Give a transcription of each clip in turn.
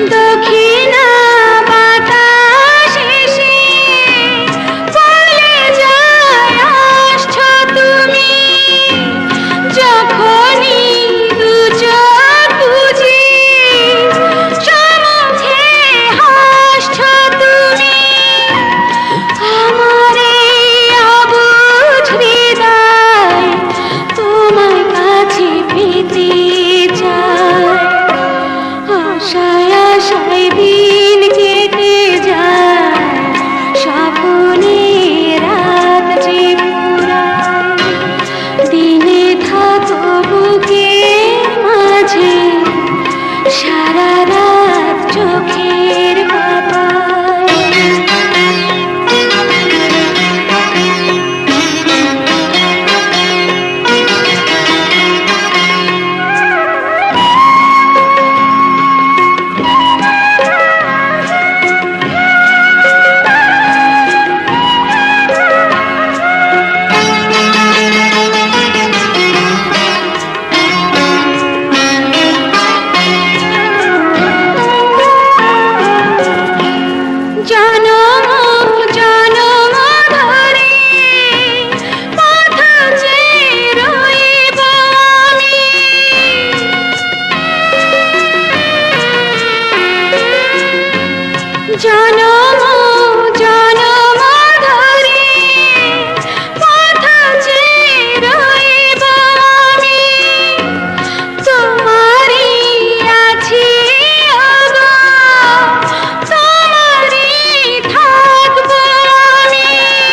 দক্ষিণা বাতাস এসে বলে যায় আসছো তুমি, যখনই দু চোখ বুঝি সমুখে হাসছো তুমি। আমার এই অবুঝ হৃদয় তোমার কাছে পেতে চায়, আশায় আশায় দিন কেটে যায়, স্বপ্নে রাত যে ফুরায়। দিনে থাকো বুকের মাঝে, সারা রাত চোখের পাতায়। জনম জনম ধরে পথ চেয়ে রইব আমি, জনম জনম ধরে পথ চেয়ে রইব আমি। তোমারই আছি ওগো, তোমারই থাকবো আমি।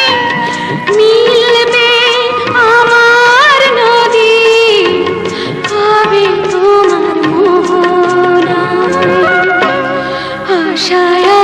মিলবে আমার নদী হবে তোমার মোহনায়, আশায়